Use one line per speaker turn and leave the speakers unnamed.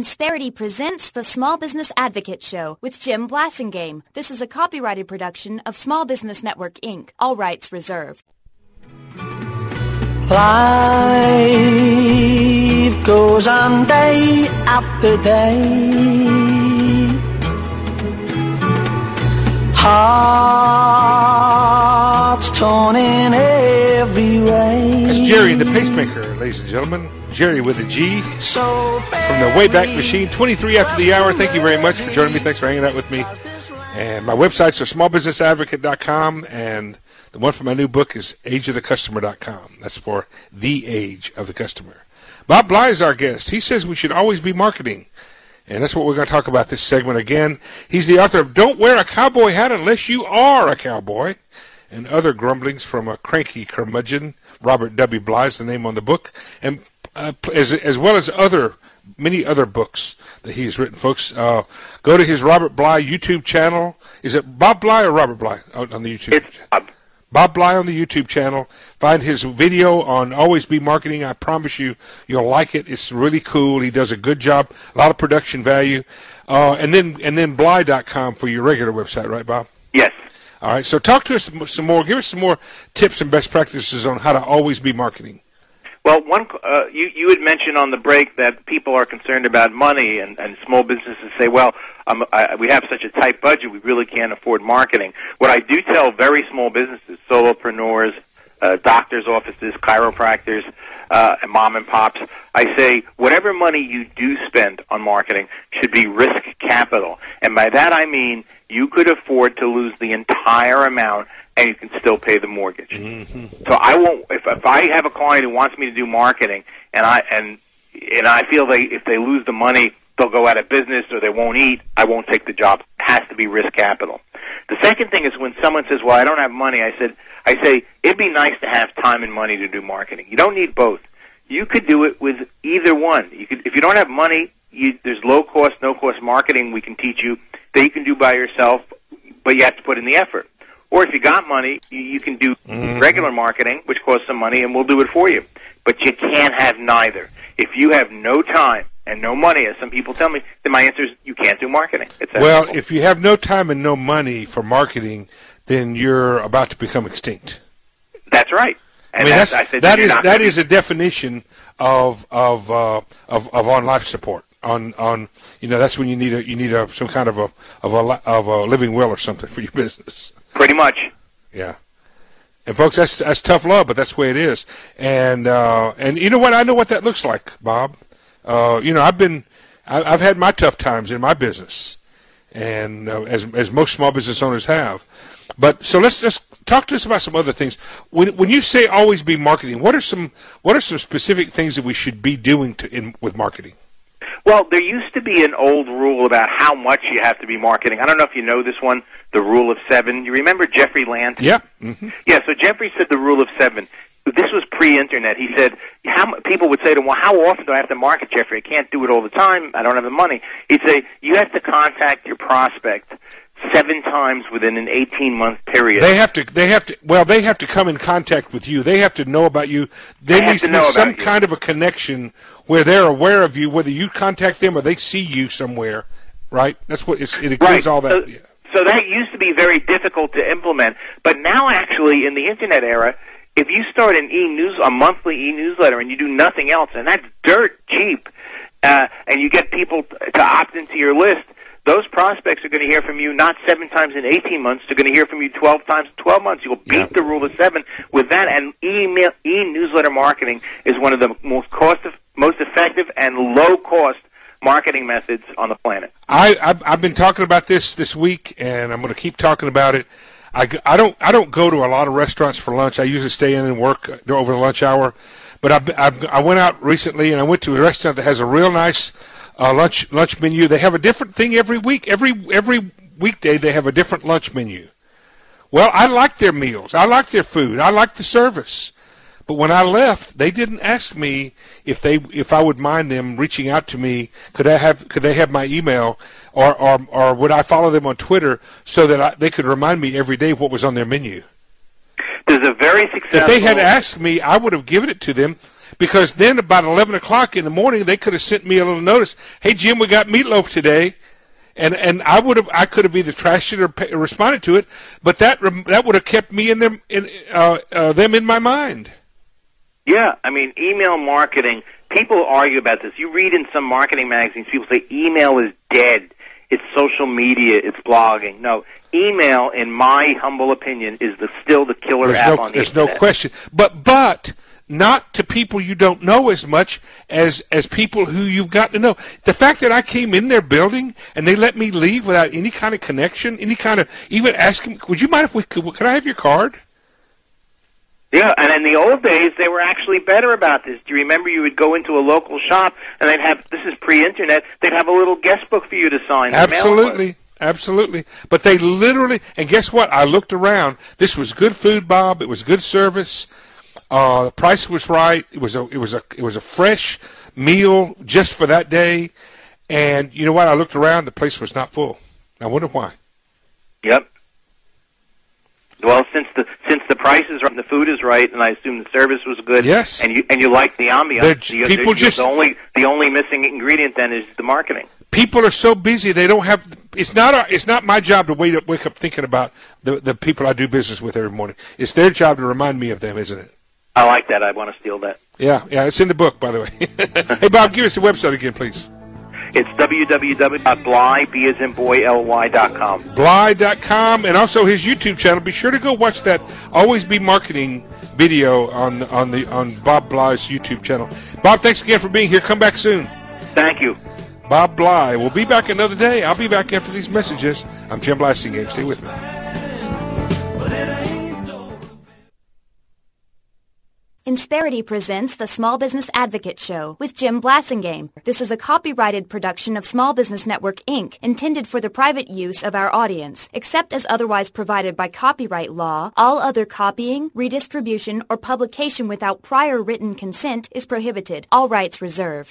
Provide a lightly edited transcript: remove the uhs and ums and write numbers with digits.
Insperity presents the Small Business Advocate Show with Jim Blasingame. This is a copyrighted production of Small Business Network, Inc. All rights reserved.
Life goes on day after day. Hearts torn in every way.
That's Jerry the Pacemaker, ladies and gentlemen. Jerry with a G from the Wayback Machine, 23 after the hour. Thank you very much for joining me. Thanks for hanging out with me. And my websites are smallbusinessadvocate.com, and the one for my new book is ageofthecustomer.com. That's for the age of the customer. Bob Bly is our guest. He says we should always be marketing, and that's what we're going to talk about this segment again. He's the author of Don't Wear a Cowboy Hat Unless You Are a Cowboy, and other grumblings from a cranky curmudgeon. Robert W. Bly is the name on the book, and as well as many other books that he's written, folks. Go to his Robert Bly YouTube channel. Is it Bob Bly or Robert Bly on the YouTube?
It's
Bob Bly on the YouTube channel. Find his video on Always Be Marketing. I promise you'll like it. It's really cool. He does a good job. A lot of production value. And then Bly.com for your regular website, right, Bob?
Yes.
All right. So talk to us some more. Give us some more tips and best practices on how to always be marketing.
Well, you had mentioned on the break that people are concerned about money, and small businesses say, well, we have such a tight budget, we really can't afford marketing. What I do tell very small businesses, solopreneurs, doctors' offices, chiropractors, and mom and pops, I say whatever money you do spend on marketing should be risk capital. And by that I mean you could afford to lose the entire amount and you can still pay the mortgage. Mm-hmm. So I won't. If I have a client who wants me to do marketing, and I feel if they lose the money, they'll go out of business or they won't eat, I won't take the job. It has to be risk capital. The second thing is when someone says, "Well, I don't have money," I say it'd be nice to have time and money to do marketing. You don't need both. You could do it with either one. If you don't have money, there's low cost, no cost marketing we can teach you that you can do by yourself, but you have to put in the effort. Or if you got money, you can do regular marketing, which costs some money, and we'll do it for you. But you can't have neither. If you have no time and no money, as some people tell me, then my answer is you can't do marketing.
Well, if you have no time and no money for marketing, then you're about to become extinct.
That's right. And
that is a definition of on life support. On that's when you need some kind of a living will or something for your business.
Pretty much.
Yeah. And folks, that's tough love, but that's the way it is. And you know what? I know what that looks like, Bob. I've had my tough times in my business, and as most small business owners have. But so let's just talk to us about some other things. When you say always be marketing, what are some specific things that we should be doing with marketing?
Well, there used to be an old rule about how much you have to be marketing. I don't know if you know this one, the rule of 7. You remember Jeffrey Lance?
Yeah. Mm-hmm.
Yeah, so Jeffrey said the rule of 7. This was pre-internet. He said, people would say to him, well, how often do I have to market, Jeffrey? I can't do it all the time. I don't have the money. He'd say, you have to contact your prospect 7 times within an 18-month period.
They have to come in contact with you. They have to know about you. There needs to be some kind of a connection where they're aware of you, whether you contact them or they see you somewhere, right? That's what it includes, right. All that.
So that used to be very difficult to implement, but now actually in the internet era, if you start a monthly e-newsletter and you do nothing else, and that's dirt cheap, and you get people to opt into your list, those prospects are going to hear from you not 7 times in 18 months. They're going to hear from you 12 times in 12 months. You'll beat the rule of 7 with that. And e-newsletter marketing is one of the most effective and low-cost marketing methods on the planet.
I've been talking about this week, and I'm going to keep talking about it. I don't go to a lot of restaurants for lunch. I usually stay in and work over the lunch hour. But I went out recently, and I went to a restaurant that has a real nice lunch menu. They have a different thing every week. Every weekday they have a different lunch menu. Well, I like their meals. I like their food. I like the service. But when I left, they didn't ask me if I would mind them reaching out to me. Could they have my email, or would I follow them on Twitter so that they could remind me every day what was on their menu?
There's a very successful.
If they had asked me, I would have given it to them. because then about 11 o'clock in the morning, they could have sent me a little notice. Hey, Jim, we got meatloaf today. And I could have either trashed it or responded to it, but that would have kept me them in my mind.
Yeah, I mean, email marketing, people argue about this. You read in some marketing magazines, people say email is dead. It's social media, it's blogging. No, email, in my humble opinion, is still the killer app on the
There's
internet.
no question. But not to people you don't know as much as people who you've got to know. The fact that I came in their building and they let me leave without any kind of connection, even asking, would you mind if could I have your card?
Yeah, and in the old days, they were actually better about this. Do you remember you would go into a local shop and they'd have, this is pre-internet, they'd have a little guest book for you to sign.
Absolutely. Absolutely. But they literally, and guess what? I looked around. This was good food, Bob. It was good service. The price was right. It was a fresh meal just for that day. And you know what? I looked around. The place was not full. I wonder why.
Yep. Well, since the price is right and the food is right, and I assume the service was good.
Yes.
And you like the ambiance. The only missing ingredient then is the marketing.
People are so busy they don't have. It's not my job to wake up thinking about the people I do business with every morning. It's their job to remind me of them, isn't it?
I like that. I want to steal that.
Yeah, it's in the book, by the way. Hey, Bob, give us the website again, please.
It's www.bly.com.
Bly.com, and also his YouTube channel. Be sure to go watch that Always Be Marketing video on Bob Bly's YouTube channel. Bob, thanks again for being here. Come back soon.
Thank you.
Bob Bly. We'll be back another day. I'll be back after these messages. I'm Jim Blasingame. Stay with me.
Insperity presents the Small Business Advocate Show with Jim Blasingame. This is a copyrighted production of Small Business Network, Inc., intended for the private use of our audience. Except as otherwise provided by copyright law, all other copying, redistribution, or publication without prior written consent is prohibited. All rights reserved.